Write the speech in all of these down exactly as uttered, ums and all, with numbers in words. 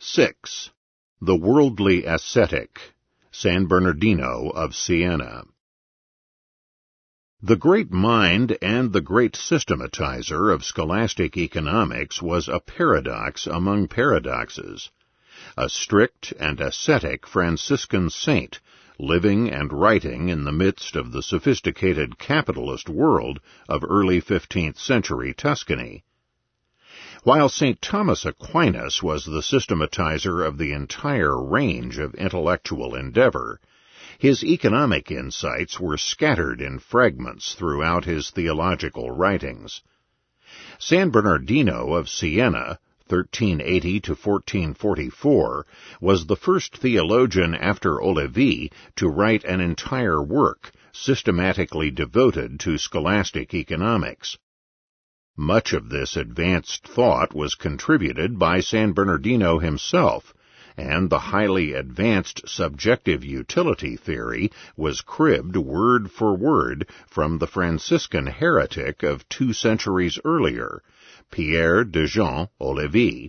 six. The Worldly Ascetic, San Bernardino of Siena. The great mind and the great systematizer of scholastic economics was a paradox among paradoxes, a strict and ascetic Franciscan saint, living and writing in the midst of the sophisticated capitalist world of early fifteenth century Tuscany. While Saint Thomas Aquinas was the systematizer of the entire range of intellectual endeavor, his economic insights were scattered in fragments throughout his theological writings. San Bernardino of Siena, thirteen eighty to fourteen forty-four, was the first theologian after Olivi to write an entire work systematically devoted to scholastic economics. Much of this advanced thought was contributed by San Bernardino himself, and the highly advanced subjective utility theory was cribbed word for word from the Franciscan heretic of two centuries earlier, Pierre de Jean Olivi.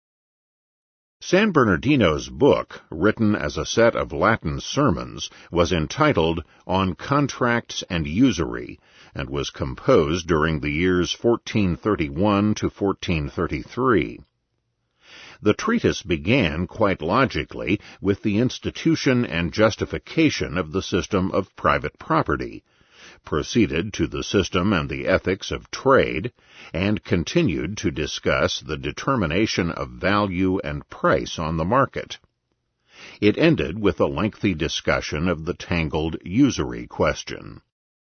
San Bernardino's book, written as a set of Latin sermons, was entitled On Contracts and Usury, and was composed during the years fourteen thirty-one to fourteen thirty-three. The treatise began, quite logically, with the institution and justification of the system of private property, proceeded to the system and the ethics of trade, and continued to discuss the determination of value and price on the market. It ended with a lengthy discussion of the tangled usury question.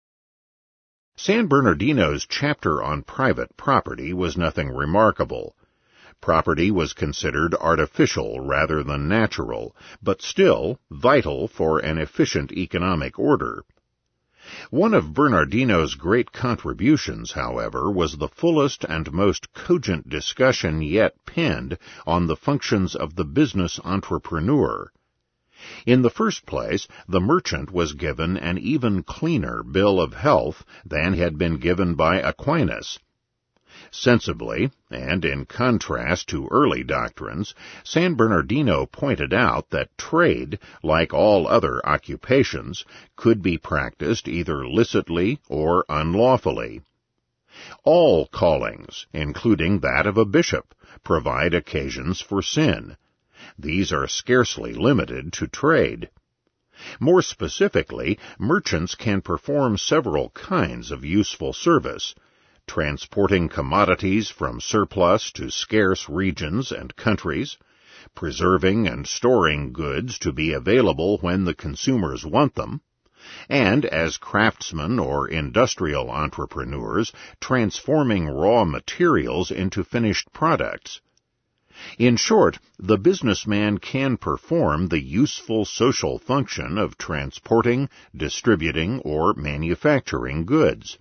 San Bernardino's chapter on private property was nothing remarkable. Property was considered artificial rather than natural, but still vital for an efficient economic order. One of Bernardino's great contributions, however, was the fullest and most cogent discussion yet penned on the functions of the business entrepreneur. In the first place, the merchant was given an even cleaner bill of health than had been given by Aquinas. Sensibly, and in contrast to early doctrines, San Bernardino pointed out that trade, like all other occupations, could be practiced either licitly or unlawfully. All callings, including that of a bishop, provide occasions for sin. These are scarcely limited to trade. More specifically, merchants can perform several kinds of useful service, transporting commodities from surplus to scarce regions and countries, preserving and storing goods to be available when the consumers want them, and as craftsmen or industrial entrepreneurs, transforming raw materials into finished products. In short, the businessman can perform the useful social function of transporting, distributing, or manufacturing goods.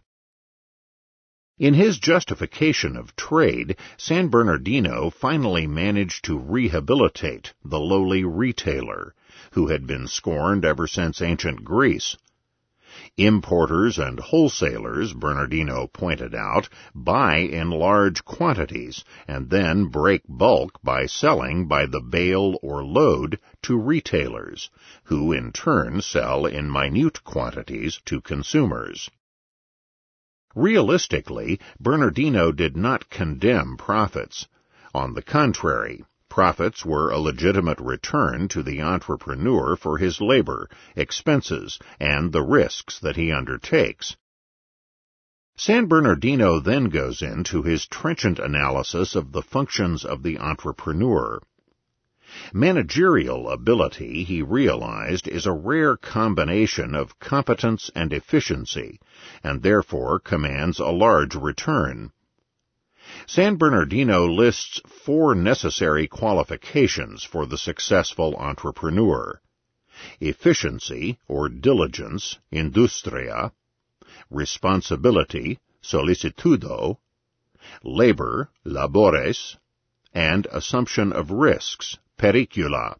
In his justification of trade, San Bernardino finally managed to rehabilitate the lowly retailer, who had been scorned ever since ancient Greece. Importers and wholesalers, Bernardino pointed out, buy in large quantities and then break bulk by selling by the bale or load to retailers, who in turn sell in minute quantities to consumers. Realistically, Bernardino did not condemn profits. On the contrary, profits were a legitimate return to the entrepreneur for his labor, expenses, and the risks that he undertakes. San Bernardino then goes into his trenchant analysis of the functions of the entrepreneur. Managerial ability, he realized, is a rare combination of competence and efficiency, and therefore commands a large return. San Bernardino lists four necessary qualifications for the successful entrepreneur: efficiency, or diligence, industria; responsibility, solicitudo; labor, labores; and assumption of risks, pericula.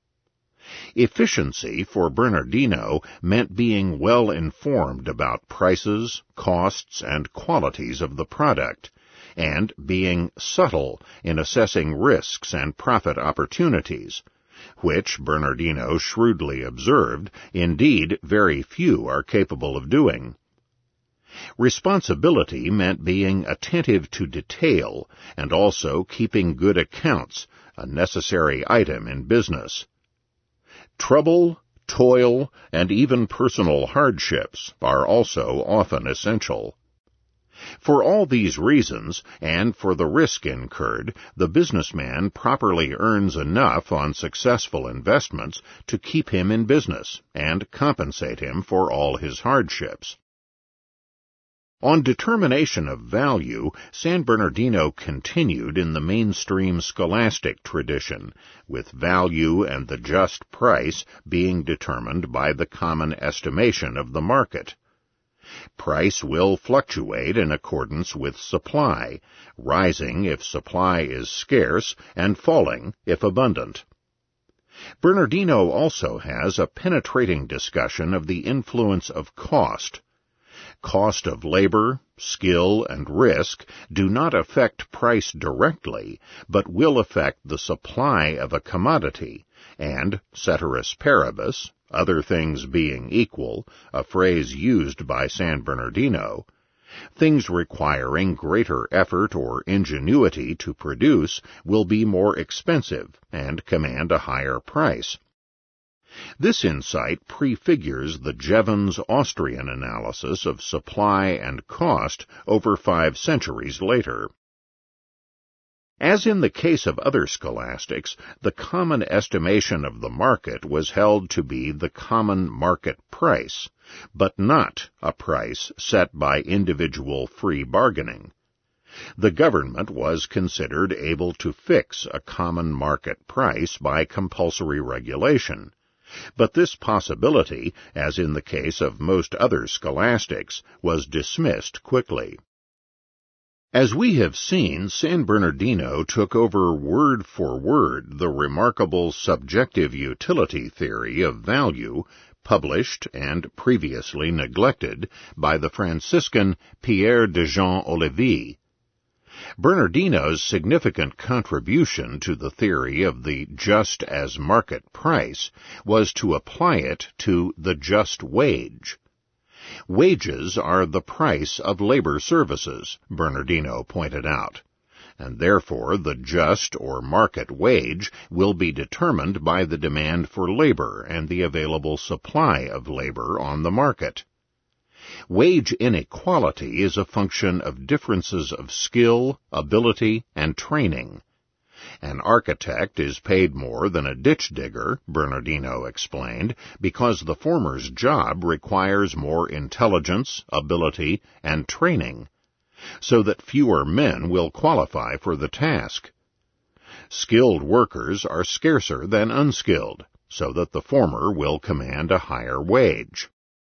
Efficiency for Bernardino meant being well informed about prices, costs, and qualities of the product, and being subtle in assessing risks and profit opportunities, which, Bernardino shrewdly observed, indeed very few are capable of doing. Responsibility meant being attentive to detail and also keeping good accounts, a necessary item in business. Trouble, toil, and even personal hardships are also often essential. For all these reasons, and for the risk incurred, the businessman properly earns enough on successful investments to keep him in business and compensate him for all his hardships. On determination of value, San Bernardino continued in the mainstream scholastic tradition, with value and the just price being determined by the common estimation of the market. Price will fluctuate in accordance with supply, rising if supply is scarce and falling if abundant. Bernardino also has a penetrating discussion of the influence of cost. Cost of labor, skill, and risk do not affect price directly, but will affect the supply of a commodity, and, ceteris paribus, other things being equal, a phrase used by San Bernardino, things requiring greater effort or ingenuity to produce will be more expensive and command a higher price. This insight prefigures the Jevons Austrian analysis of supply and cost over five centuries later. As in the case of other scholastics, the common estimation of the market was held to be the common market price, but not a price set by individual free bargaining. The government was considered able to fix a common market price by compulsory regulation, but this possibility, as in the case of most other scholastics, was dismissed quickly. As we have seen, San Bernardino took over word for word the remarkable subjective utility theory of value published and previously neglected by the Franciscan Pierre de Jean Olivier. Bernardino's significant contribution to the theory of the just as market price was to apply it to the just wage. Wages are the price of labor services, Bernardino pointed out, and therefore the just or market wage will be determined by the demand for labor and the available supply of labor on the market. Wage inequality is a function of differences of skill, ability, and training. An architect is paid more than a ditch digger, Bernardino explained, because the former's job requires more intelligence, ability, and training, so that fewer men will qualify for the task. Skilled workers are scarcer than unskilled, so that the former will command a higher wage.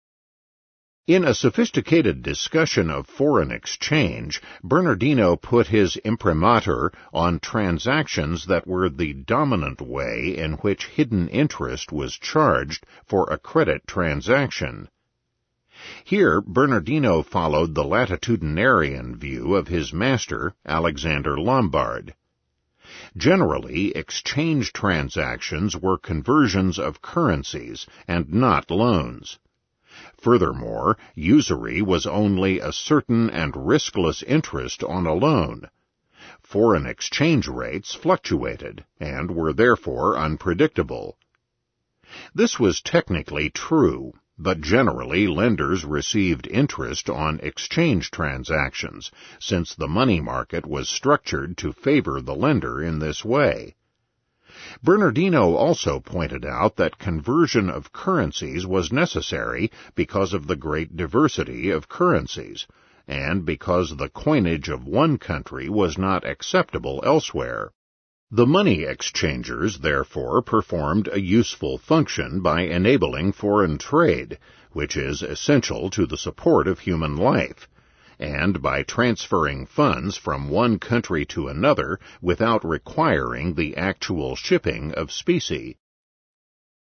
In a sophisticated discussion of foreign exchange, Bernardino put his imprimatur on transactions that were the dominant way in which hidden interest was charged for a credit transaction. Here, Bernardino followed the latitudinarian view of his master, Alexander Lombard. Generally, exchange transactions were conversions of currencies and not loans. Furthermore, usury was only a certain and riskless interest on a loan. Foreign exchange rates fluctuated and were therefore unpredictable. This was technically true, but generally lenders received interest on exchange transactions, since the money market was structured to favor the lender in this way. Bernardino also pointed out that conversion of currencies was necessary because of the great diversity of currencies, and because the coinage of one country was not acceptable elsewhere. The money exchangers, therefore, performed a useful function by enabling foreign trade, which is essential to the support of human life, and by transferring funds from one country to another without requiring the actual shipping of specie.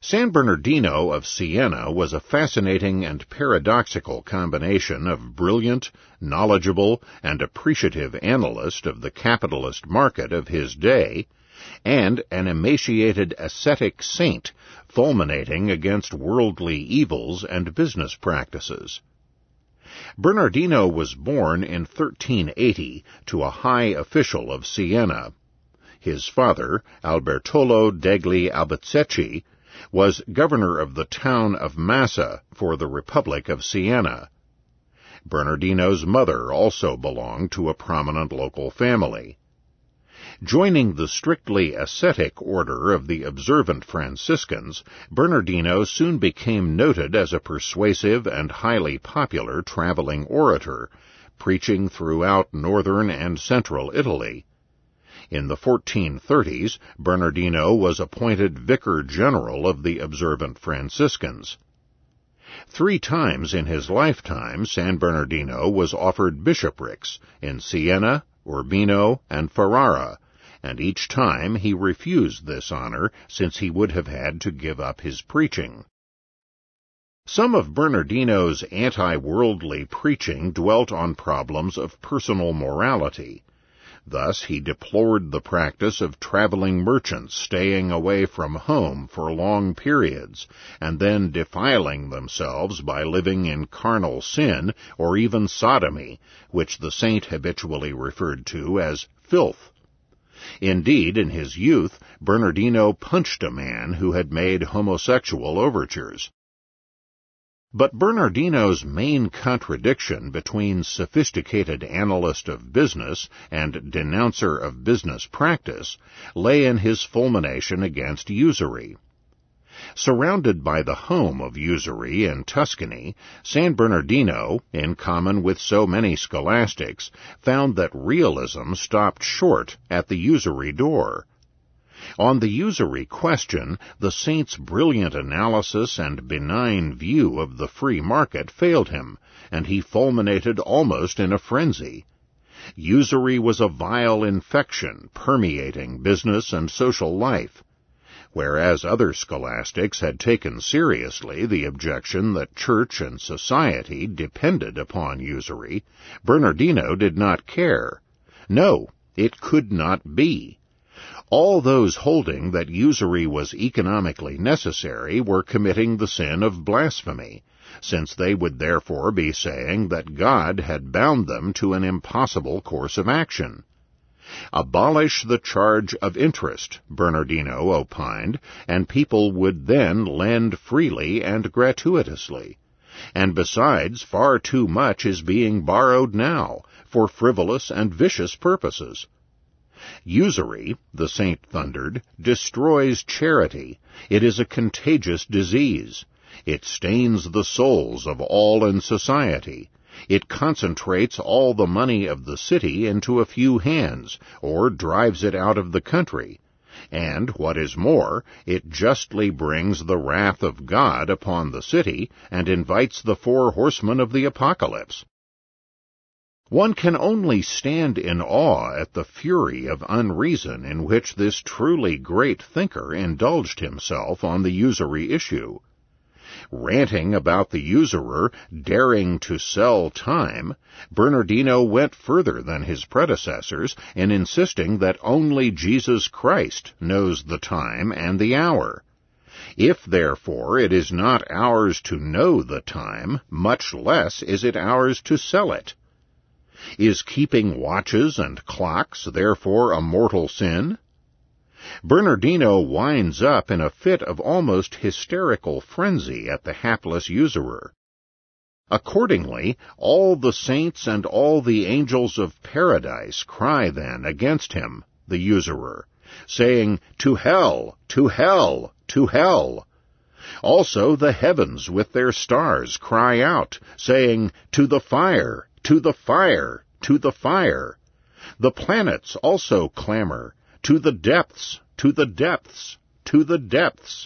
San Bernardino of Siena was a fascinating and paradoxical combination of brilliant, knowledgeable, and appreciative analyst of the capitalist market of his day, and an emaciated ascetic saint fulminating against worldly evils and business practices. Bernardino was born in thirteen eighty to a high official of Siena. His father, Albertolo degli Albizecchi, was governor of the town of Massa for the Republic of Siena. Bernardino's mother also belonged to a prominent local family. Joining the strictly ascetic order of the observant Franciscans, Bernardino soon became noted as a persuasive and highly popular traveling orator, preaching throughout northern and central Italy. In the fourteen thirties, Bernardino was appointed Vicar General of the observant Franciscans. Three times in his lifetime, San Bernardino was offered bishoprics in Siena, Urbino, and Ferrara, and each time he refused this honor since he would have had to give up his preaching. Some of Bernardino's anti-worldly preaching dwelt on problems of personal morality. Thus he deplored the practice of traveling merchants staying away from home for long periods, and then defiling themselves by living in carnal sin or even sodomy, which the saint habitually referred to as filth. Indeed, in his youth, Bernardino punched a man who had made homosexual overtures. But Bernardino's main contradiction between sophisticated analyst of business and denouncer of business practice lay in his fulmination against usury. Surrounded by the home of usury in Tuscany, San Bernardino, in common with so many scholastics, found that realism stopped short at the usury door. On the usury question, the saint's brilliant analysis and benign view of the free market failed him, and he fulminated almost in a frenzy. Usury was a vile infection permeating business and social life. Whereas other scholastics had taken seriously the objection that church and society depended upon usury, Bernardino did not care. No, it could not be. All those holding that usury was economically necessary were committing the sin of blasphemy, since they would therefore be saying that God had bound them to an impossible course of action. Abolish the charge of interest, Bernardino opined, and people would then lend freely and gratuitously. And besides, far too much is being borrowed now, for frivolous and vicious purposes. Usury, the saint thundered, destroys charity. It is a contagious disease. It stains the souls of all in society. It concentrates all the money of the city into a few hands, or drives it out of the country. And, what is more, it justly brings the wrath of God upon the city, and invites the four horsemen of the apocalypse. One can only stand in awe at the fury of unreason in which this truly great thinker indulged himself on the usury issue. Ranting about the usurer daring to sell time, Bernardino went further than his predecessors in insisting that only Jesus Christ knows the time and the hour. If, therefore, it is not ours to know the time, much less is it ours to sell it. Is keeping watches and clocks, therefore, a mortal sin? Bernardino winds up in a fit of almost hysterical frenzy at the hapless usurer. Accordingly, all the saints and all the angels of paradise cry then against him, the usurer, saying, "To hell, to hell, to hell!" Also the heavens with their stars cry out, saying, "To the fire, to the fire, to the fire!" The planets also clamor, "To the depths, to the depths, to the depths!"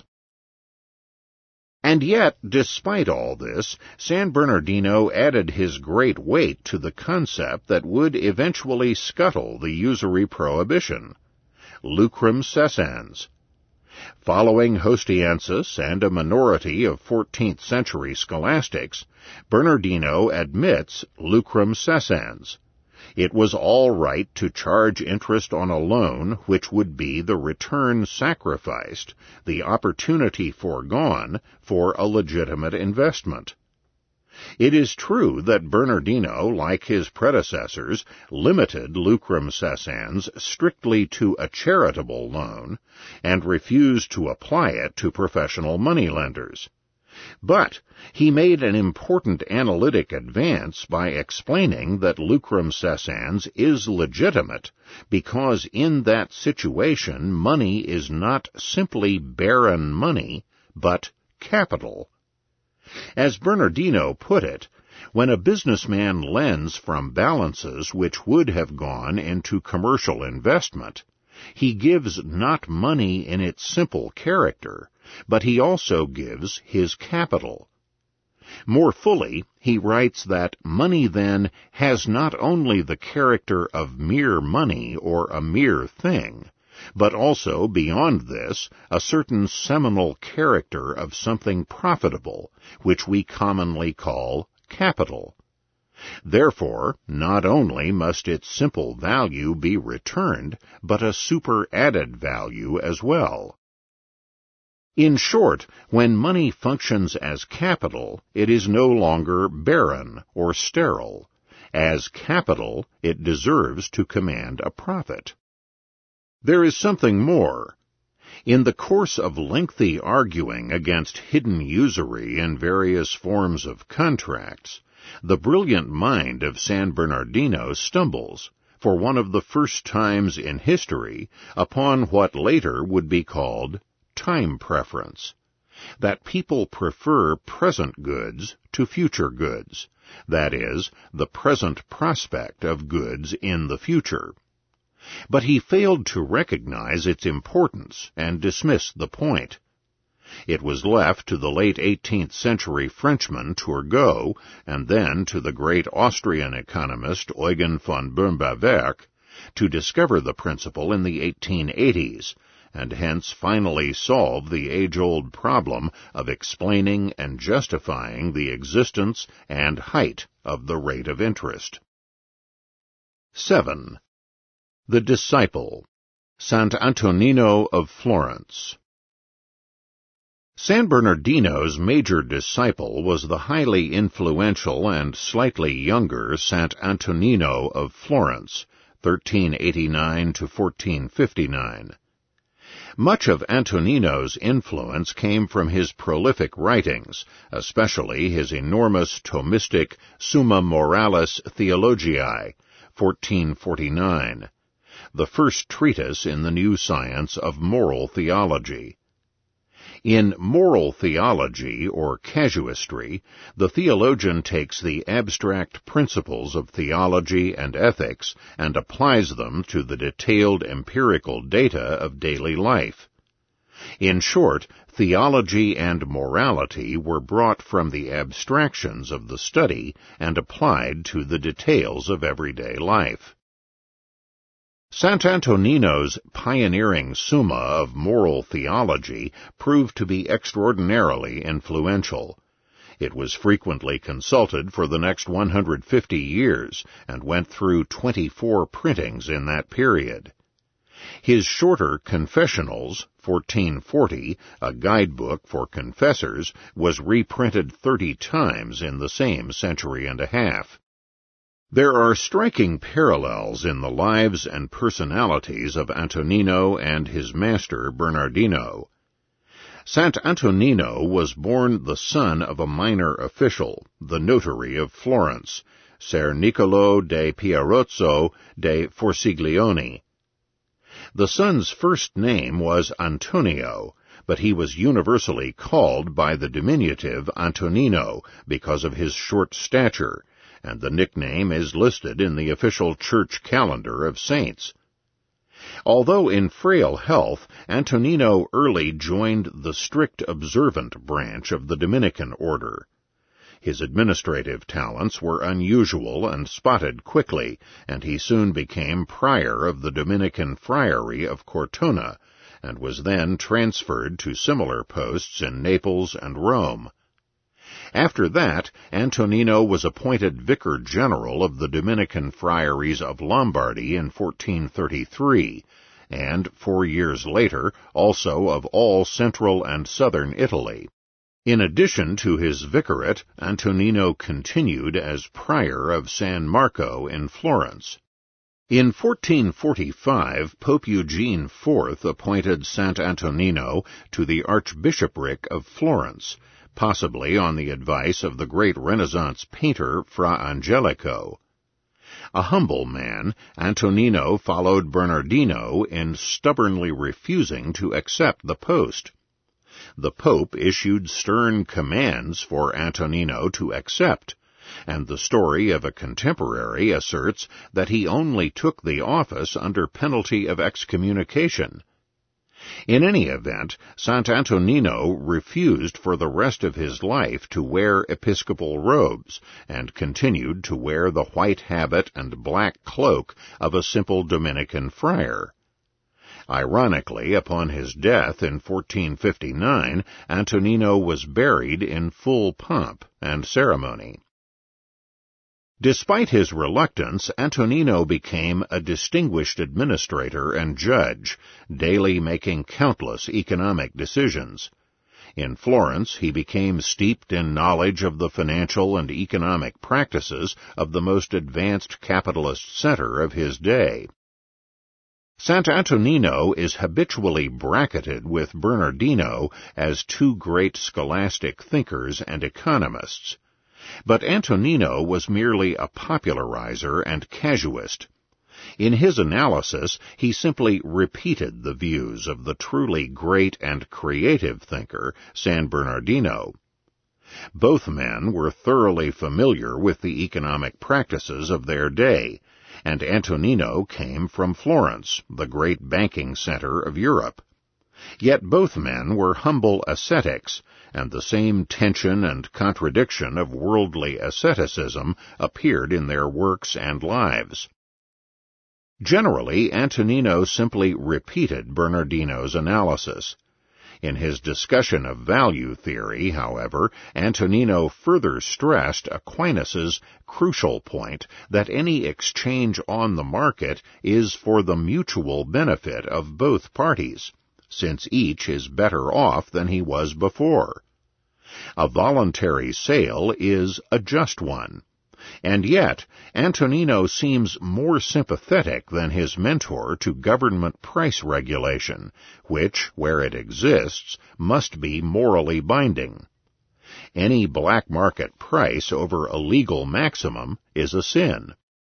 And yet, despite all this, San Bernardino added his great weight to the concept that would eventually scuttle the usury prohibition: lucrum cessans. Following Hostiensis and a minority of fourteenth century scholastics, Bernardino admits lucrum cessans. It was all right to charge interest on a loan which would be the return sacrificed, the opportunity foregone for a legitimate investment. It is true that Bernardino, like his predecessors, limited lucrum cessans strictly to a charitable loan and refused to apply it to professional moneylenders. But he made an important analytic advance by explaining that lucrum cessans is legitimate because in that situation money is not simply barren money, but capital. As Bernardino put it, when a businessman lends from balances which would have gone into commercial investment, he gives not money in its simple character, but he also gives his capital. More fully, he writes that money then has not only the character of mere money or a mere thing, but also, beyond this, a certain seminal character of something profitable, which we commonly call capital. Therefore, not only must its simple value be returned, but a superadded value as well. In short, when money functions as capital, it is no longer barren or sterile. As capital, it deserves to command a profit. There is something more. In the course of lengthy arguing against hidden usury in various forms of contracts, the brilliant mind of San Bernardino stumbles, for one of the first times in history, upon what later would be called time preference, that people prefer present goods to future goods, that is, the present prospect of goods in the future. But he failed to recognize its importance and dismissed the point. It was left to the late eighteenth century Frenchman Turgot, and then to the great Austrian economist Eugen von Böhm-Bawerk, to discover the principle in the eighteen eighties, and hence finally solve the age-old problem of explaining and justifying the existence and height of the rate of interest. seven. The Disciple, Sant'Antonino of Florence. San Bernardino's major disciple was the highly influential and slightly younger Sant'Antonino of Florence, thirteen eighty-nine to fourteen fifty-nine. Much of Antonino's influence came from his prolific writings, especially his enormous Thomistic Summa Moralis Theologiae, fourteen forty-nine, the first treatise in the new science of moral theology. In moral theology, or casuistry, the theologian takes the abstract principles of theology and ethics and applies them to the detailed empirical data of daily life. In short, theology and morality were brought from the abstractions of the study and applied to the details of everyday life. Sant'Antonino's pioneering Summa of moral theology proved to be extraordinarily influential. It was frequently consulted for the next one hundred fifty years and went through twenty-four printings in that period. His shorter Confessionals, fourteen forty, a guidebook for confessors, was reprinted thirty times in the same century and a half. There are striking parallels in the lives and personalities of Antonino and his master Bernardino. Sant'Antonino was born the son of a minor official, the notary of Florence, Ser Niccolò de Pierozzo de Forciglione. The son's first name was Antonio, but he was universally called by the diminutive Antonino because of his short stature, and the nickname is listed in the official church calendar of saints. Although in frail health, Antonino early joined the strict observant branch of the Dominican order. His administrative talents were unusual and spotted quickly, and he soon became prior of the Dominican friary of Cortona, and was then transferred to similar posts in Naples and Rome. After that, Antonino was appointed Vicar General of the Dominican Friaries of Lombardy in fourteen thirty-three, and four years later also of all central and southern Italy. In addition to his vicariate, Antonino continued as prior of San Marco in Florence. In fourteen forty-five, Pope Eugene the Fourth appointed Sant'Antonino to the Archbishopric of Florence, possibly on the advice of the great Renaissance painter Fra Angelico. A humble man, Antonino followed Bernardino in stubbornly refusing to accept the post. The Pope issued stern commands for Antonino to accept, and the story of a contemporary asserts that he only took the office under penalty of excommunication. In any event, Sant'Antonino refused for the rest of his life to wear episcopal robes, and continued to wear the white habit and black cloak of a simple Dominican friar. Ironically, upon his death in fourteen fifty-nine, Antonino was buried in full pomp and ceremony. Despite his reluctance, Antonino became a distinguished administrator and judge, daily making countless economic decisions. In Florence, he became steeped in knowledge of the financial and economic practices of the most advanced capitalist center of his day. Sant'Antonino is habitually bracketed with Bernardino as two great scholastic thinkers and economists. But Antonino was merely a popularizer and casuist. In his analysis, he simply repeated the views of the truly great and creative thinker, San Bernardino. Both men were thoroughly familiar with the economic practices of their day, and Antonino came from Florence, the great banking center of Europe. Yet both men were humble ascetics, and the same tension and contradiction of worldly asceticism appeared in their works and lives. Generally, Antonino simply repeated Bernardino's analysis. In his discussion of value theory, however, Antonino further stressed Aquinas's crucial point that any exchange on the market is for the mutual benefit of both parties, since each is better off than he was before. A voluntary sale is a just one, and yet Antonino seems more sympathetic than his mentor to government price regulation, which, where it exists, must be morally binding. Any black market price over a legal maximum is a sin.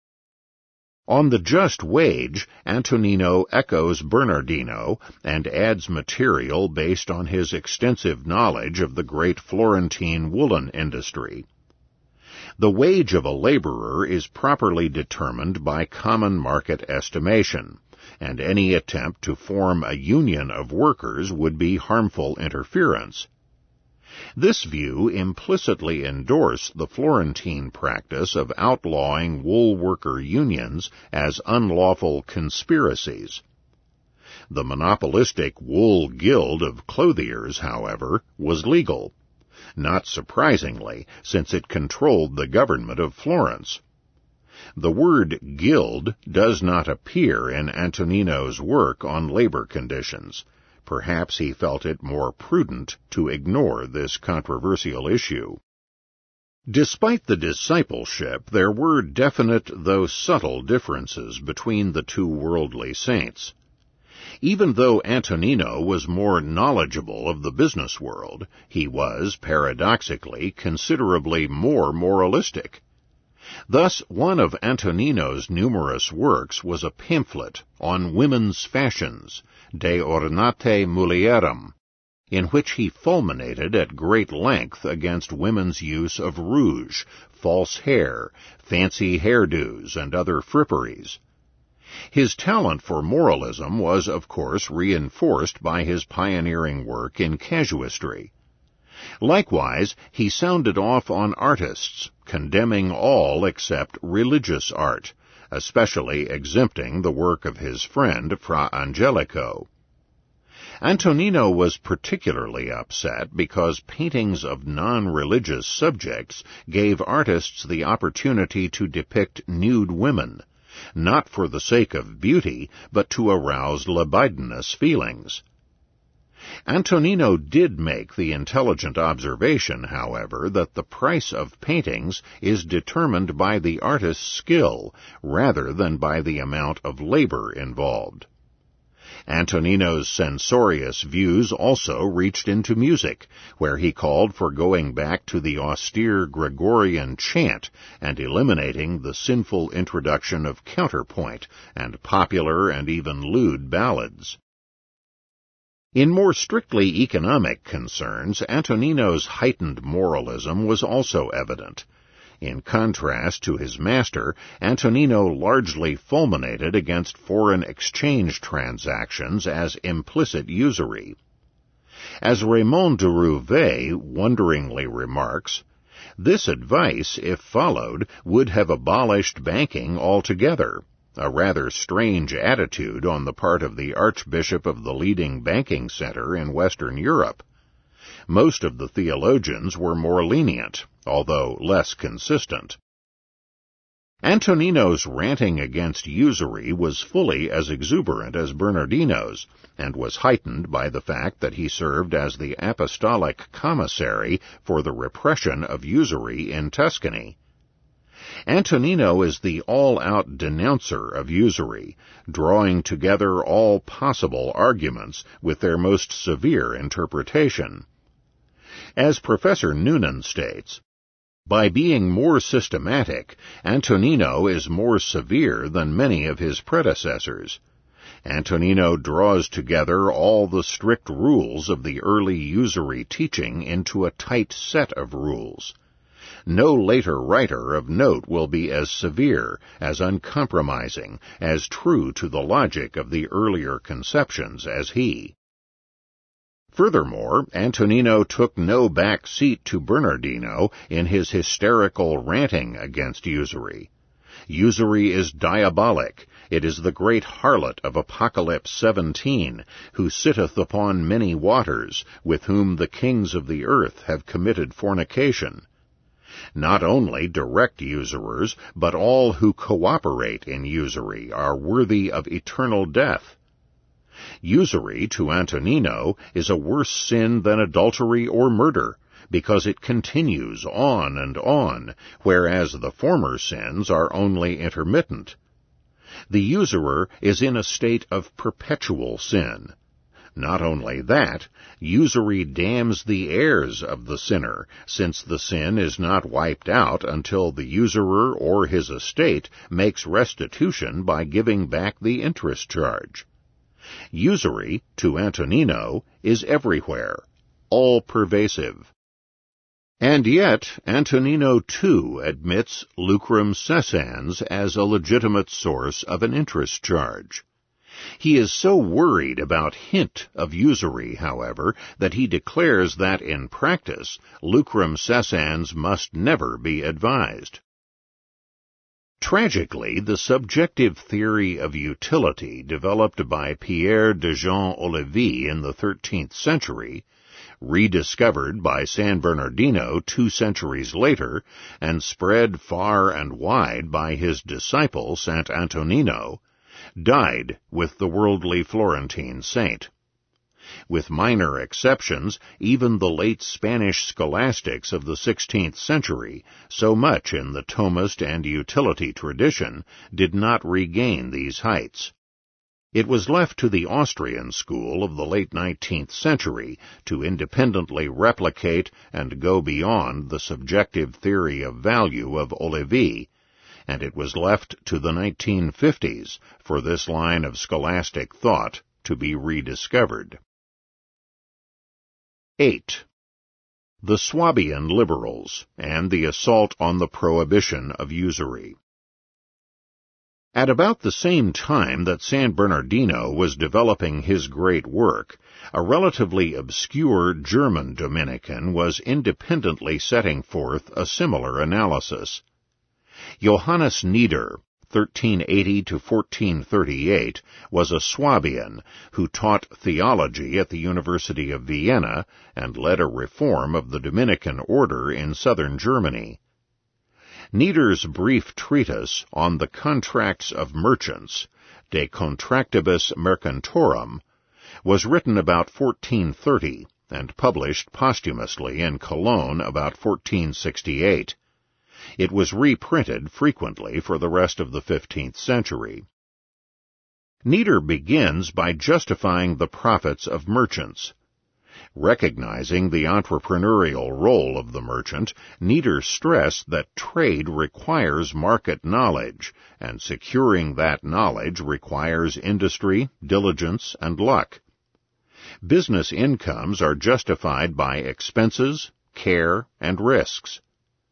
On the just wage, Antonino echoes Bernardino and adds material based on his extensive knowledge of the great Florentine woolen industry. The wage of a laborer is properly determined by common market estimation, and any attempt to form a union of workers would be harmful interference. This view implicitly endorsed the Florentine practice of outlawing wool worker unions as unlawful conspiracies. The monopolistic wool guild of clothiers, however, was legal, not surprisingly, since it controlled the government of Florence. The word guild does not appear in Antonino's work on labor conditions. Perhaps he felt it more prudent to ignore this controversial issue. Despite the discipleship, there were definite though subtle differences between the two worldly saints. Even though Antonino was more knowledgeable of the business world, he was, paradoxically, considerably more moralistic. Thus, one of Antonino's numerous works was a pamphlet on women's fashions, De Ornate Mulierem, in which he fulminated at great length against women's use of rouge, false hair, fancy hairdos, and other fripperies. His talent for moralism was, of course, reinforced by his pioneering work in casuistry. Likewise, he sounded off on artists, condemning all except religious art, especially exempting the work of his friend Fra Angelico. Antonino was particularly upset because paintings of non-religious subjects gave artists the opportunity to depict nude women, not for the sake of beauty, but to arouse libidinous feelings. Antonino did make the intelligent observation, however, that the price of paintings is determined by the artist's skill rather than by the amount of labor involved. Antonino's censorious views also reached into music, where he called for going back to the austere Gregorian chant and eliminating the sinful introduction of counterpoint and popular and even lewd ballads. In more strictly economic concerns, Antonino's heightened moralism was also evident. In contrast to his master, Antonino largely fulminated against foreign exchange transactions as implicit usury. As Raymond de Rouvet wonderingly remarks, this advice, if followed, would have abolished banking altogether, a rather strange attitude on the part of the archbishop of the leading banking center in Western Europe. Most of the theologians were more lenient, although less consistent. Antonino's ranting against usury was fully as exuberant as Bernardino's, and was heightened by the fact that he served as the apostolic commissary for the repression of usury in Tuscany. Antonino is the all-out denouncer of usury, drawing together all possible arguments with their most severe interpretation. As Professor Noonan states, by being more systematic, Antonino is more severe than many of his predecessors. Antonino draws together all the strict rules of the early usury teaching into a tight set of rules. No later writer of note will be as severe, as uncompromising, as true to the logic of the earlier conceptions as he. Furthermore, Antonino took no back seat to Bernardino in his hysterical ranting against usury. Usury is diabolic. It is the great harlot of Apocalypse seventeen, who sitteth upon many waters, with whom the kings of the earth have committed fornication. Not only direct usurers, but all who cooperate in usury are worthy of eternal death. Usury, to Antonino, is a worse sin than adultery or murder, because it continues on and on, whereas the former sins are only intermittent. The usurer is in a state of perpetual sin. Not only that, usury damns the heirs of the sinner, since the sin is not wiped out until the usurer or his estate makes restitution by giving back the interest charge. Usury, to Antonino, is everywhere, all-pervasive. And yet, Antonino too admits lucrum cessans as a legitimate source of an interest charge. He is so worried about hint of usury, however, that he declares that in practice, lucrum cessans must never be advised. Tragically, the subjective theory of utility developed by Pierre de Jean Olivier in the thirteenth century, rediscovered by San Bernardino two centuries later, and spread far and wide by his disciple Sant Antonino, died with the worldly Florentine saint. With minor exceptions, even the late Spanish scholastics of the sixteenth century, so much in the Thomist and utility tradition, did not regain these heights. It was left to the Austrian school of the late nineteenth century to independently replicate and go beyond the subjective theory of value of Olivier, and it was left to the nineteen fifties for this line of scholastic thought to be rediscovered. eight. The Swabian liberals, and the assault on the prohibition of usury. At about the same time that San Bernardino was developing his great work, a relatively obscure German Dominican was independently setting forth a similar analysis. Johannes Nieder, thirteen eighty to fourteen thirty-eight, was a Swabian who taught theology at the University of Vienna and led a reform of the Dominican order in southern Germany. Nieder's brief treatise on the contracts of merchants, De Contractibus Mercantorum, was written about fourteen thirty and published posthumously in Cologne about fourteen sixty-eight. It was reprinted frequently for the rest of the fifteenth century. Nieder begins by justifying the profits of merchants. Recognizing the entrepreneurial role of the merchant, Nieder stressed that trade requires market knowledge, and securing that knowledge requires industry, diligence, and luck. Business incomes are justified by expenses, care, and risks.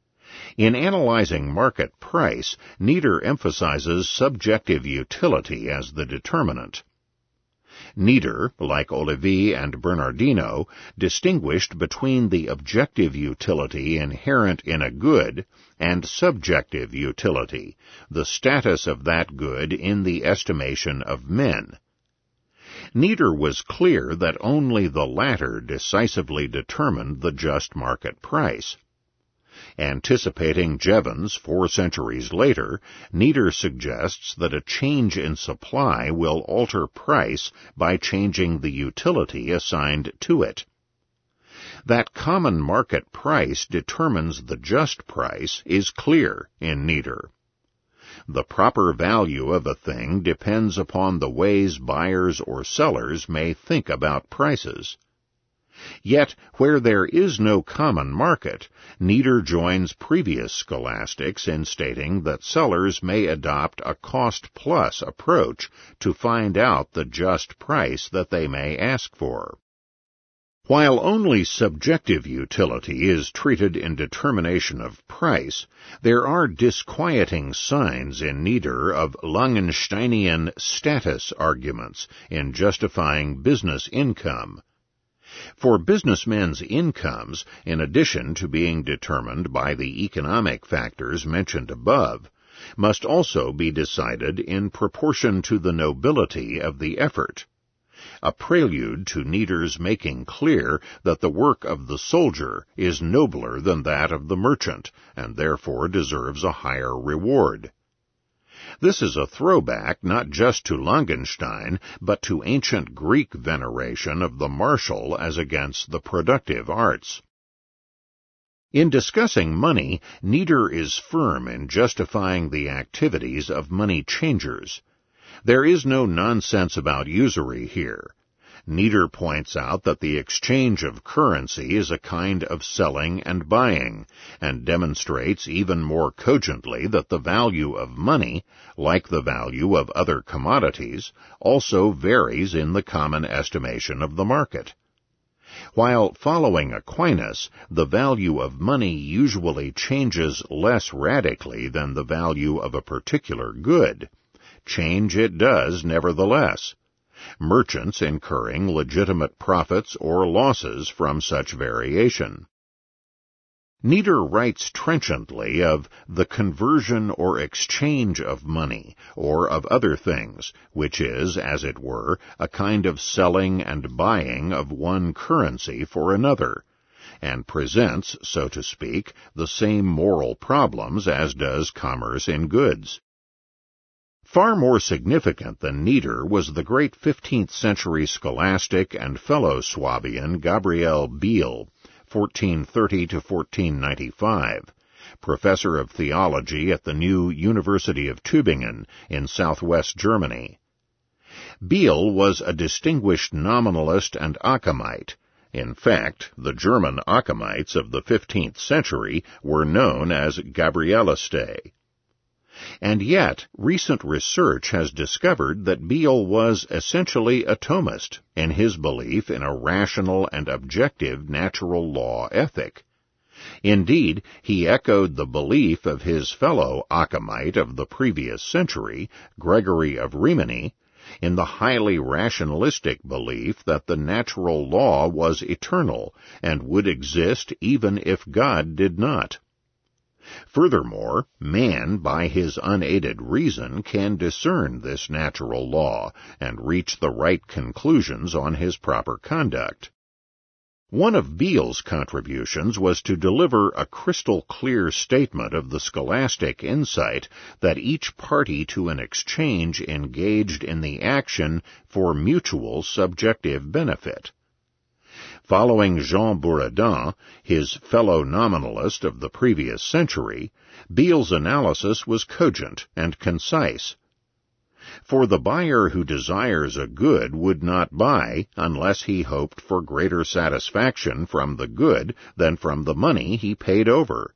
In analyzing market price, Nieder emphasizes subjective utility as the determinant. Nieder, like Olivi and Bernardino, distinguished between the objective utility inherent in a good and subjective utility, the status of that good in the estimation of men. Nieder was clear that only the latter decisively determined the just market price. Anticipating Jevons four centuries later, Nieder suggests that a change in supply will alter price by changing the utility assigned to it. That common market price determines the just price is clear in Nieder. The proper value of a thing depends upon the ways buyers or sellers may think about prices. Yet, where there is no common market, Nieder joins previous scholastics in stating that sellers may adopt a cost-plus approach to find out the just price that they may ask for. While only subjective utility is treated in determination of price, there are disquieting signs in Nieder of Langensteinian status arguments in justifying business income. For businessmen's incomes, in addition to being determined by the economic factors mentioned above, must also be decided in proportion to the nobility of the effort, a prelude to Nieder's making clear that the work of the soldier is nobler than that of the merchant, and therefore deserves a higher reward. This is a throwback not just to Langenstein, but to ancient Greek veneration of the martial as against the productive arts. In discussing money, Nieder is firm in justifying the activities of money changers. There is no nonsense about usury here. Nieder points out that the exchange of currency is a kind of selling and buying, and demonstrates even more cogently that the value of money, like the value of other commodities, also varies in the common estimation of the market. While following Aquinas, the value of money usually changes less radically than the value of a particular good, change it does nevertheless, merchants incurring legitimate profits or losses from such variation. Nieder writes trenchantly of the conversion or exchange of money, or of other things, which is, as it were, a kind of selling and buying of one currency for another, and presents, so to speak, the same moral problems as does commerce in goods. Far more significant than Nieder was the great fifteenth century scholastic and fellow Swabian Gabriel Biel, fourteen thirty to fourteen ninety-five, professor of theology at the new University of Tübingen in southwest Germany. Biel was a distinguished nominalist and Occamite. In fact, the German Occamites of the fifteenth century were known as Gabrielistae. And yet, recent research has discovered that Biel was essentially a Thomist in his belief in a rational and objective natural law ethic. Indeed, he echoed the belief of his fellow Occamite of the previous century, Gregory of Rimini, in the highly rationalistic belief that the natural law was eternal and would exist even if God did not. Furthermore, man, by his unaided reason, can discern this natural law and reach the right conclusions on his proper conduct. One of Beale's contributions was to deliver a crystal-clear statement of the scholastic insight that each party to an exchange engaged in the action for mutual subjective benefit. Following Jean Buridan, his fellow nominalist of the previous century, Beale's analysis was cogent and concise. For the buyer who desires a good would not buy unless he hoped for greater satisfaction from the good than from the money he paid over.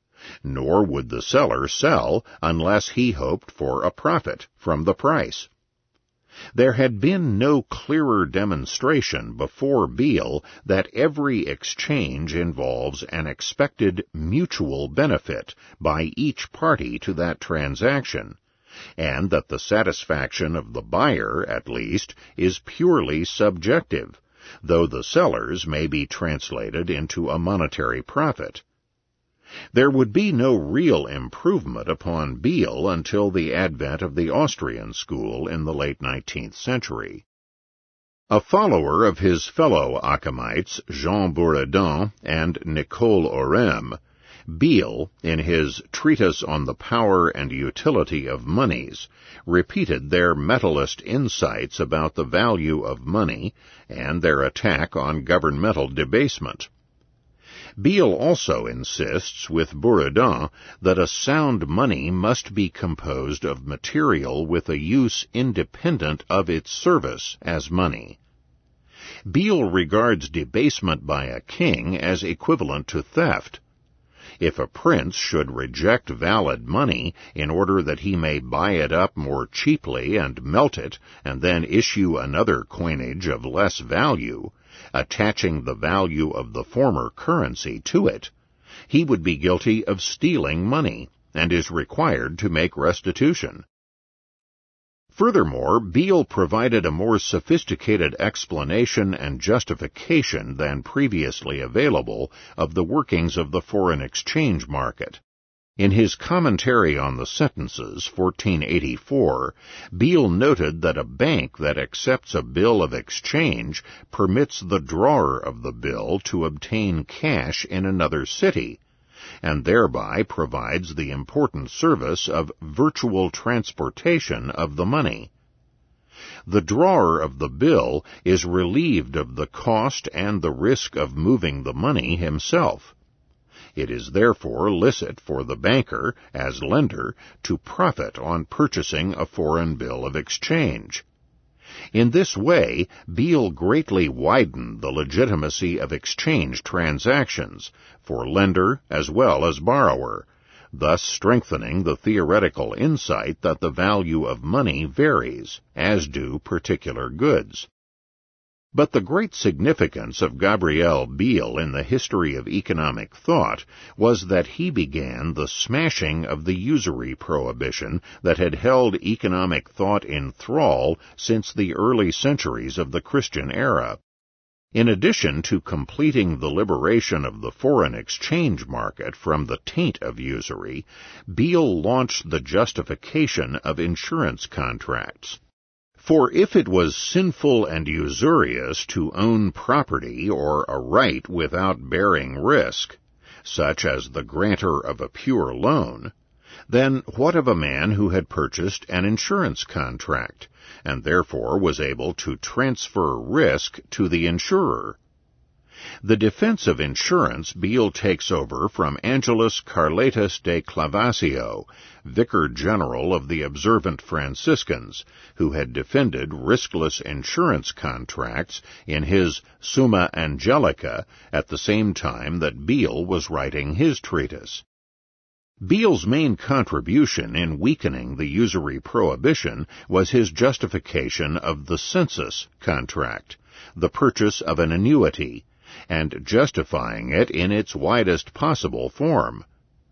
Nor would the seller sell unless he hoped for a profit from the price. There had been no clearer demonstration before Beale that every exchange involves an expected mutual benefit by each party to that transaction, and that the satisfaction of the buyer, at least, is purely subjective, though the seller's may be translated into a monetary profit. There would be no real improvement upon Beale until the advent of the Austrian school in the late nineteenth century. A follower of his fellow Occamites, Jean Buridan and Nicole Orem, Beale, in his Treatise on the Power and Utility of Moneys, repeated their metalist insights about the value of money and their attack on governmental debasement. Beale also insists with Buridan that a sound money must be composed of material with a use independent of its service as money. Beale regards debasement by a king as equivalent to theft. If a prince should reject valid money in order that he may buy it up more cheaply and melt it, and then issue another coinage of less value, attaching the value of the former currency to it, he would be guilty of stealing money, and is required to make restitution. Furthermore, Beale provided a more sophisticated explanation and justification than previously available of the workings of the foreign exchange market. In his Commentary on the Sentences, fourteen eighty-four, Beale noted that a bank that accepts a bill of exchange permits the drawer of the bill to obtain cash in another city, and thereby provides the important service of virtual transportation of the money. The drawer of the bill is relieved of the cost and the risk of moving the money himself. It is therefore licit for the banker, as lender, to profit on purchasing a foreign bill of exchange. In this way, Beale greatly widened the legitimacy of exchange transactions, for lender as well as borrower, thus strengthening the theoretical insight that the value of money varies, as do particular goods. But the great significance of Gabriel Beale in the history of economic thought was that he began the smashing of the usury prohibition that had held economic thought in thrall since the early centuries of the Christian era. In addition to completing the liberation of the foreign exchange market from the taint of usury, Beale launched the justification of insurance contracts. For if it was sinful and usurious to own property or a right without bearing risk, such as the grantor of a pure loan, then what of a man who had purchased an insurance contract, and therefore was able to transfer risk to the insurer? The defense of insurance Beale takes over from Angelus Carletus de Clavasio, Vicar General of the Observant Franciscans, who had defended riskless insurance contracts in his Summa Angelica at the same time that Beale was writing his treatise. Beale's main contribution in weakening the usury prohibition was his justification of the census contract, the purchase of an annuity, and justifying it in its widest possible form.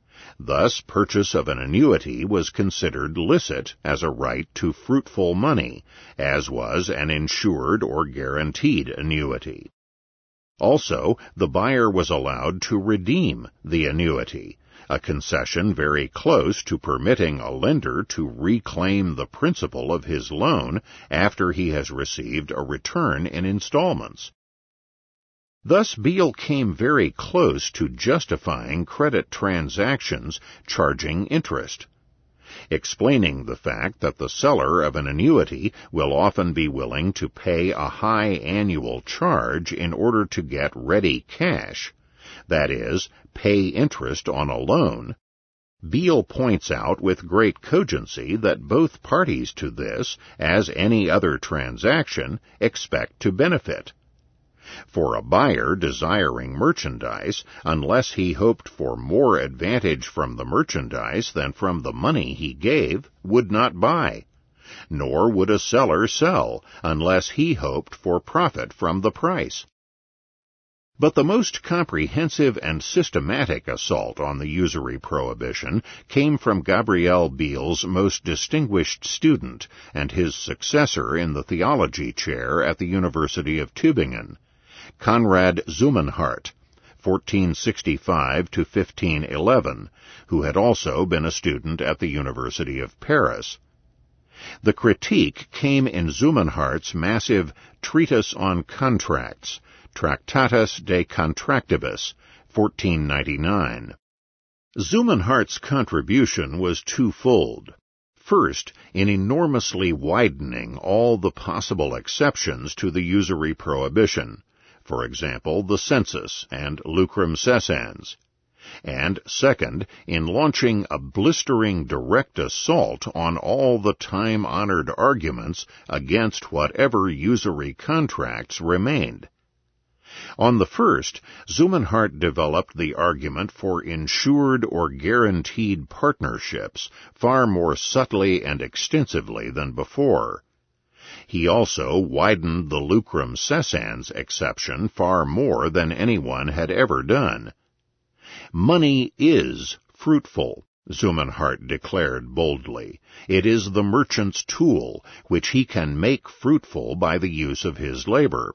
Thus, purchase of an annuity was considered licit as a right to fruitful money, as was an insured or guaranteed annuity. Also, the buyer was allowed to redeem the annuity, a concession very close to permitting a lender to reclaim the principal of his loan after he has received a return in installments. Thus Beale came very close to justifying credit transactions charging interest, explaining the fact that the seller of an annuity will often be willing to pay a high annual charge in order to get ready cash, that is, pay interest on a loan. Beale points out with great cogency that both parties to this, as any other transaction, expect to benefit. For a buyer desiring merchandise, unless he hoped for more advantage from the merchandise than from the money he gave, would not buy. Nor would a seller sell, unless he hoped for profit from the price. But the most comprehensive and systematic assault on the usury prohibition came from Gabriel Beale's most distinguished student and his successor in the theology chair at the University of Tübingen, Conrad Zumenhart, fourteen sixty-five to fifteen eleven, who had also been a student at the University of Paris. The critique came in Zumenhart's massive Treatise on Contracts, Tractatus de Contractibus, fourteen ninety-nine. Zumenhart's contribution was twofold. First, in enormously widening all the possible exceptions to the usury prohibition, for example, the census and lucrum cessans, and second, in launching a blistering direct assault on all the time-honored arguments against whatever usury contracts remained. On the first, Zumenhart developed the argument for insured or guaranteed partnerships far more subtly and extensively than before. He also widened the lucrum cessans exception far more than anyone had ever done. Money is fruitful, Zumenhart declared boldly. It is the merchant's tool, which he can make fruitful by the use of his labor.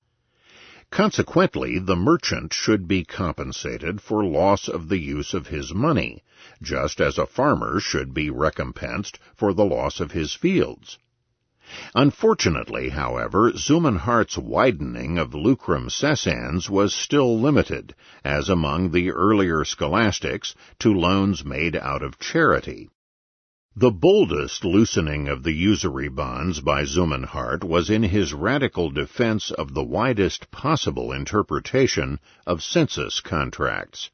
Consequently, the merchant should be compensated for loss of the use of his money, just as a farmer should be recompensed for the loss of his fields. Unfortunately, however, Zumenhart's widening of lucrum cessans was still limited, as among the earlier scholastics, to loans made out of charity. The boldest loosening of the usury bonds by Zumenhart was in his radical defense of the widest possible interpretation of census contracts.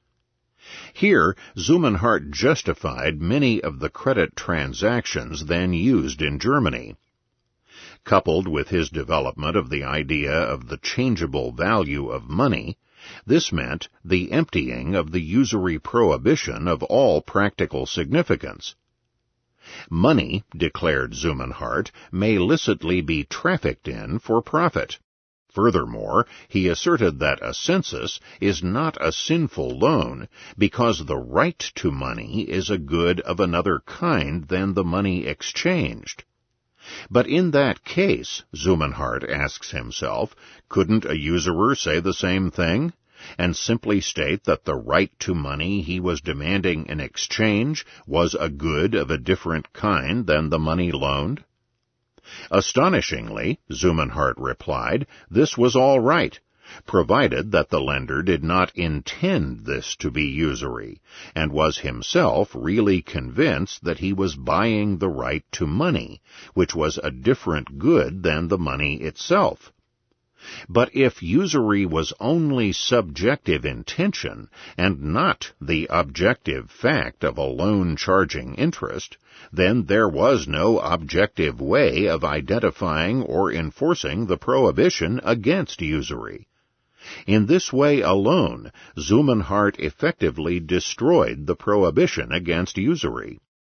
Here, Zumenhart justified many of the credit transactions then used in Germany. Coupled with his development of the idea of the changeable value of money, this meant the emptying of the usury prohibition of all practical significance. Money, declared Zumenhart, may licitly be trafficked in for profit. Furthermore, he asserted that a census is not a sinful loan because the right to money is a good of another kind than the money exchanged. But in that case, Zumenhart asks himself, couldn't a usurer say the same thing, and simply state that the right to money he was demanding in exchange was a good of a different kind than the money loaned? Astonishingly, Zumenhart replied, this was all right, provided that the lender did not intend this to be usury, and was himself really convinced that he was buying the right to money, which was a different good than the money itself. But if usury was only subjective intention, and not the objective fact of a loan charging interest, then there was no objective way of identifying or enforcing the prohibition against usury. In this way alone, Zumenhart effectively destroyed the prohibition against usury.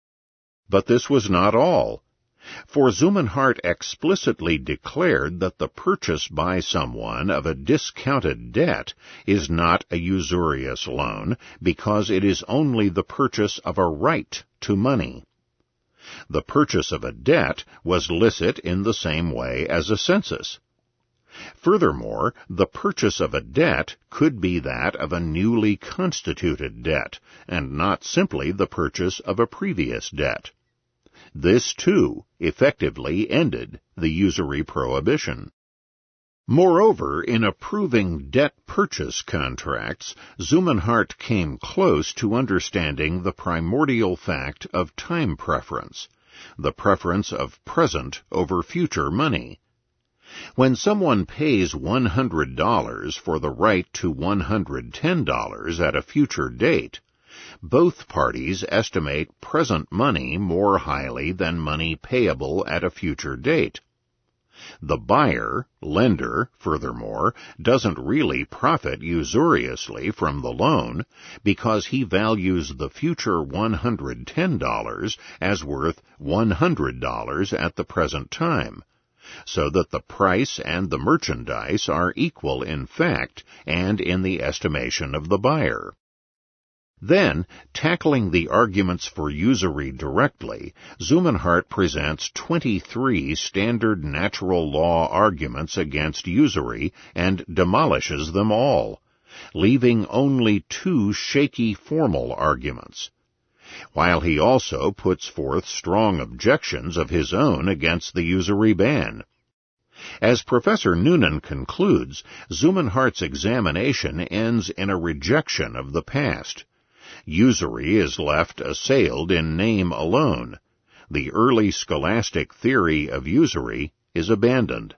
But this was not all. For Zumenhart explicitly declared that the purchase by someone of a discounted debt is not a usurious loan because it is only the purchase of a right to money. The purchase of a debt was licit in the same way as a census. Furthermore, the purchase of a debt could be that of a newly constituted debt, and not simply the purchase of a previous debt. This, too, effectively ended the usury prohibition. Moreover, in approving debt purchase contracts, Zummenhart came close to understanding the primordial fact of time preference, the preference of present over future money. When someone pays one hundred dollars for the right to one hundred ten dollars at a future date, both parties estimate present money more highly than money payable at a future date. The buyer, lender, furthermore, doesn't really profit usuriously from the loan because he values the future one hundred ten dollars as worth one hundred dollars at the present time, so that the price and the merchandise are equal in fact and in the estimation of the buyer. Then, tackling the arguments for usury directly, Zummenhart presents twenty-three standard natural law arguments against usury and demolishes them all, leaving only two shaky formal arguments, while he also puts forth strong objections of his own against the usury ban. As Professor Noonan concludes, Zummenhart's examination ends in a rejection of the past. Usury is left assailed in name alone. The early scholastic theory of usury is abandoned.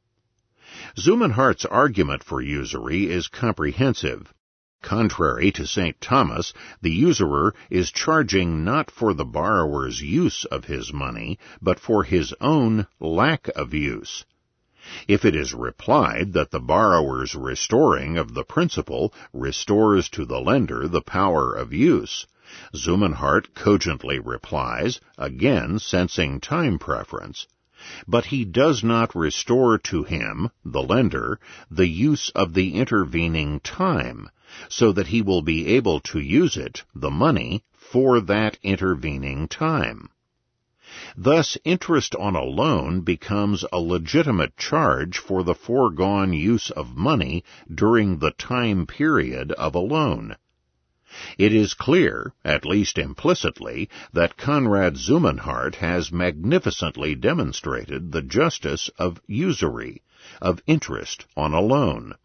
Zummenhart's argument for usury is comprehensive. Contrary to Saint Thomas, the usurer is charging not for the borrower's use of his money, but for his own lack of use. If it is replied that the borrower's restoring of the principal restores to the lender the power of use, Zummenhart cogently replies, again sensing time preference, but he does not restore to him, the lender, the use of the intervening time, so that he will be able to use it, the money, for that intervening time. Thus, interest on a loan becomes a legitimate charge for the foregone use of money during the time period of a loan. It is clear, at least implicitly, that Conrad Zummenhart has magnificently demonstrated the justice of usury, of interest on a loan.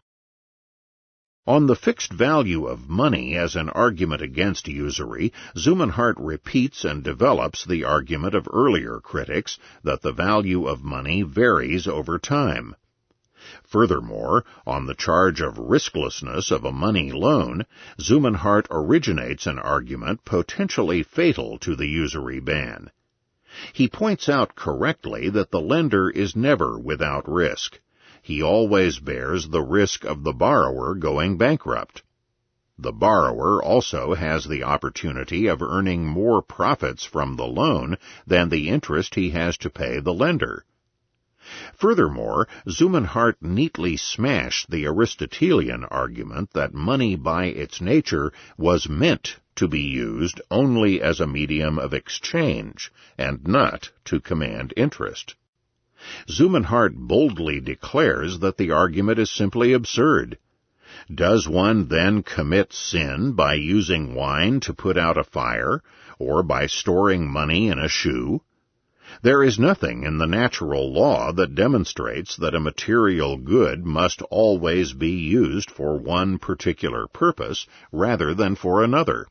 On the fixed value of money as an argument against usury, Zummenhart repeats and develops the argument of earlier critics that the value of money varies over time. Furthermore, on the charge of risklessness of a money loan, Zummenhart originates an argument potentially fatal to the usury ban. He points out correctly that the lender is never without risk. He always bears the risk of the borrower going bankrupt. The borrower also has the opportunity of earning more profits from the loan than the interest he has to pay the lender. Furthermore, Zummenhart neatly smashed the Aristotelian argument that money by its nature was meant to be used only as a medium of exchange and not to command interest. Zummenhart boldly declares that the argument is simply absurd. Does one then commit sin by using wine to put out a fire, or by storing money in a shoe? There is nothing in the natural law that demonstrates that a material good must always be used for one particular purpose rather than for another.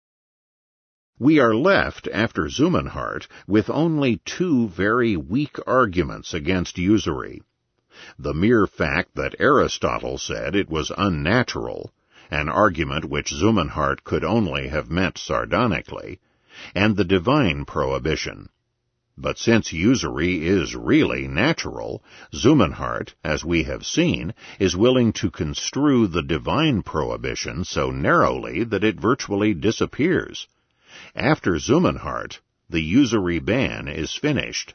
We are left, after Zummenhart, with only two very weak arguments against usury. The mere fact that Aristotle said it was unnatural, an argument which Zummenhart could only have meant sardonically, and the divine prohibition. But since usury is really natural, Zummenhart, as we have seen, is willing to construe the divine prohibition so narrowly that it virtually disappears. After Zummenhart, the usury ban is finished.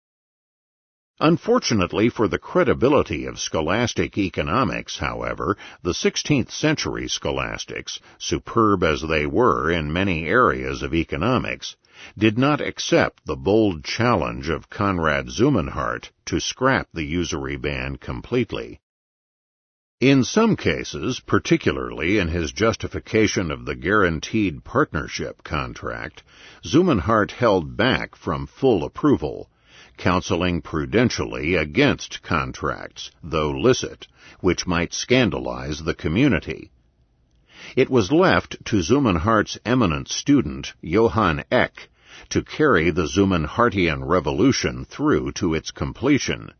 Unfortunately for the credibility of scholastic economics, however, the sixteenth century scholastics, superb as they were in many areas of economics, did not accept the bold challenge of Konrad Zummenhart to scrap the usury ban completely. In some cases, particularly in his justification of the guaranteed partnership contract, Zummenhart held back from full approval, counseling prudentially against contracts, though licit, which might scandalize the community. It was left to Zummenhart's eminent student, Johann Eck, to carry the Zummenhartian revolution through to its completion.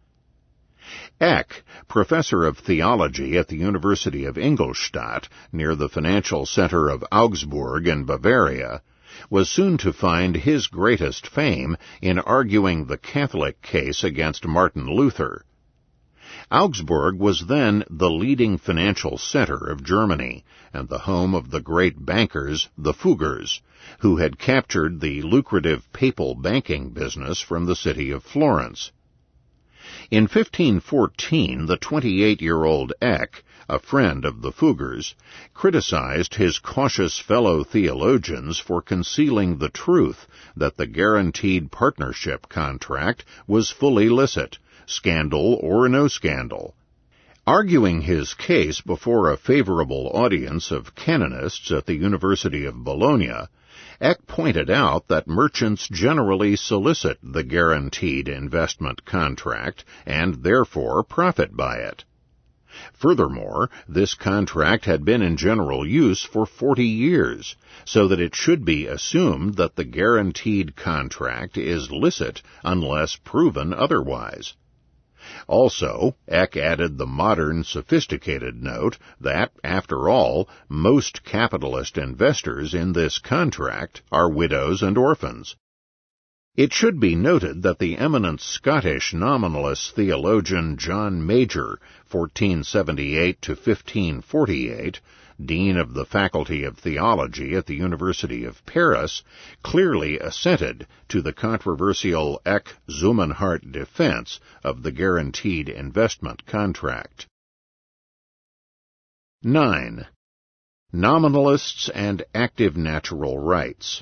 Eck, professor of theology at the University of Ingolstadt, near the financial center of Augsburg in Bavaria, was soon to find his greatest fame in arguing the Catholic case against Martin Luther. Augsburg was then the leading financial center of Germany, and the home of the great bankers, the Fuggers, who had captured the lucrative papal banking business from the city of Florence. In fifteen fourteen, the twenty-eight-year-old Eck, a friend of the Fuggers, criticized his cautious fellow theologians for concealing the truth that the guaranteed partnership contract was fully licit, scandal or no scandal. Arguing his case before a favorable audience of canonists at the University of Bologna, Eck pointed out that merchants generally solicit the guaranteed investment contract and therefore profit by it. Furthermore, this contract had been in general use for forty years, so that it should be assumed that the guaranteed contract is licit unless proven otherwise. Also, Eck added the modern, sophisticated note that, after all, most capitalist investors in this contract are widows and orphans. It should be noted that the eminent Scottish nominalist theologian John Major, fourteen seventy-eight to fifteen forty-eight, dean of the Faculty of Theology at the University of Paris, clearly assented to the controversial Eck-Zummenhart defense of the guaranteed investment contract. nine. Nominalists and active natural rights.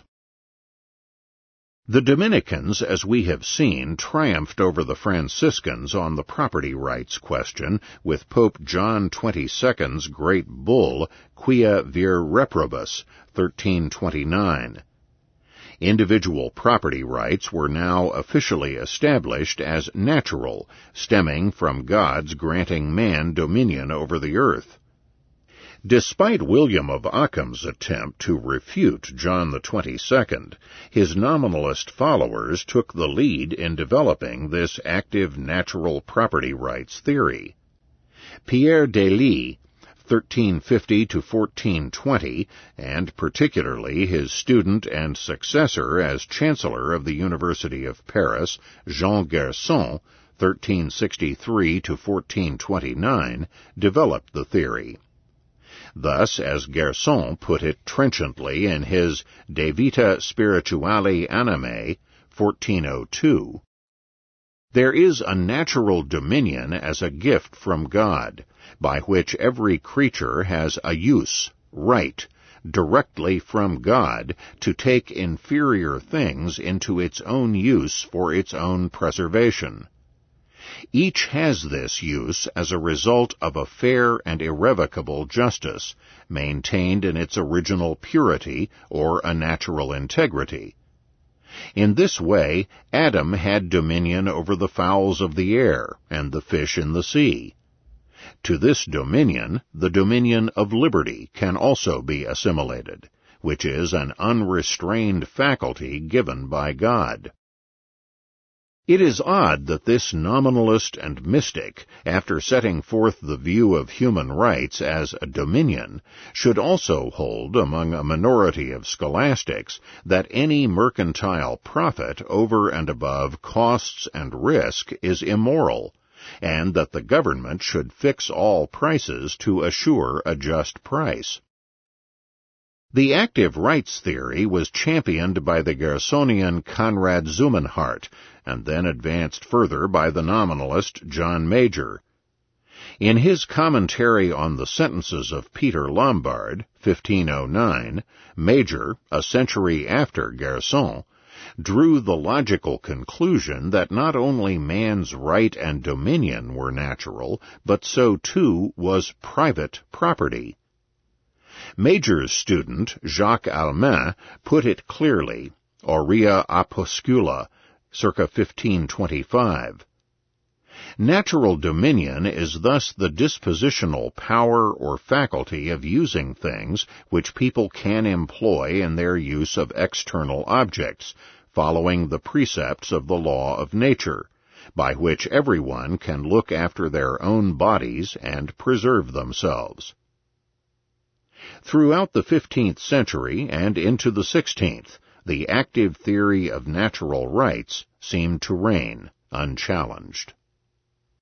The Dominicans, as we have seen, triumphed over the Franciscans on the property rights question with Pope John the twenty-second's great bull, Quia Vir Reprobus, thirteen twenty-nine. Individual property rights were now officially established as natural, stemming from God's granting man dominion over the earth. Despite William of Ockham's attempt to refute John the twenty-second, his nominalist followers took the lead in developing this active natural property rights theory. Pierre Delis, thirteen fifty to fourteen twenty, and particularly his student and successor as Chancellor of the University of Paris, Jean Gerson, thirteen sixty-three to fourteen twenty-nine, developed the theory. Thus, as Gerson put it trenchantly in his De Vita Spirituale Animae, fourteen oh two, there is a natural dominion as a gift from God, by which every creature has a use, right, directly from God, to take inferior things into its own use for its own preservation. Each has this use as a result of a fair and irrevocable justice, maintained in its original purity or a natural integrity. In this way, Adam had dominion over the fowls of the air and the fish in the sea. To this dominion, the dominion of liberty can also be assimilated, which is an unrestrained faculty given by God. It is odd that this nominalist and mystic, after setting forth the view of human rights as a dominion, should also hold among a minority of scholastics that any mercantile profit over and above costs and risk is immoral, and that the government should fix all prices to assure a just price. The active rights theory was championed by the Gersonian Konrad Zummenhart, and then advanced further by the nominalist John Major. In his commentary on the sentences of Peter Lombard, fifteen oh nine, Major, a century after Gerson, drew the logical conclusion that not only man's right and dominion were natural, but so too was private property. Major's student, Jacques Almain, put it clearly, Aurea Opuscula, circa fifteen twenty-five. Natural dominion is thus the dispositional power or faculty of using things which people can employ in their use of external objects, following the precepts of the law of nature, by which everyone can look after their own bodies and preserve themselves. Throughout the fifteenth century and into the sixteenth, the active theory of natural rights seemed to reign unchallenged.